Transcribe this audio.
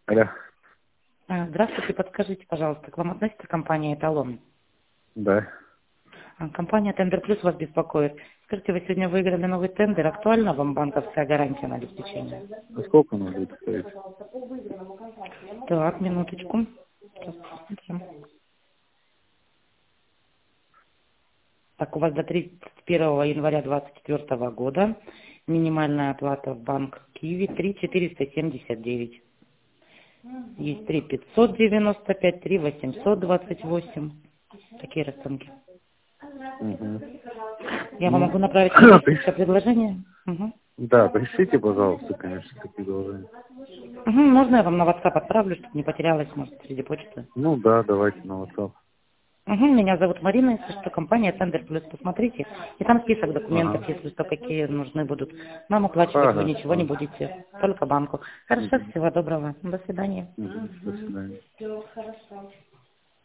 Алло. Здравствуйте, подскажите, пожалуйста, к вам относится компания «Эталон»? Да. Компания «Тендер Плюс» вас беспокоит. Скажите, вы сегодня выиграли новый тендер. Актуальна вам банковская гарантия на обеспечение? А сколько оно будет стоить? Так, минуточку. Сейчас посмотрим. Так, у вас до 31 января 2024 года минимальная оплата в банк Киви 3 479. Есть 3 595, 3 828. Такие расценки. Угу. Я вам Ну, могу направить коммерческое предложение? Угу. да, пришлите, пожалуйста, конечно, такие предложения. Угу, можно я вам на WhatsApp отправлю, чтобы не потерялась, может, среди почты? Ну да, давайте на WhatsApp. Угу, меня зовут Марина, если что, компания Тендер Плюс, посмотрите. И там список документов, Ага. если что, какие нужны будут. Нам оплачивать вы ничего не Хорошо. будете, только банку. Хорошо, Угу. всего доброго. До свидания. Угу. До свидания.